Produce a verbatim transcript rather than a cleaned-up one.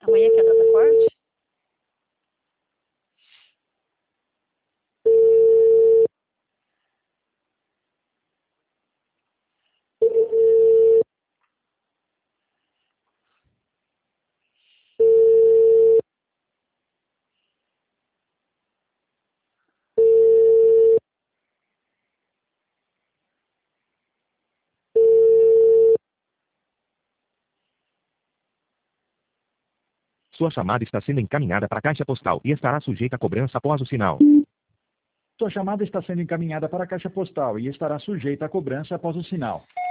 Amanhã que é a data corte? Sua chamada está sendo encaminhada para a caixa postal e estará sujeita a cobrança após o sinal. Sua chamada está sendo encaminhada para a caixa postal e estará sujeita a cobrança após o sinal.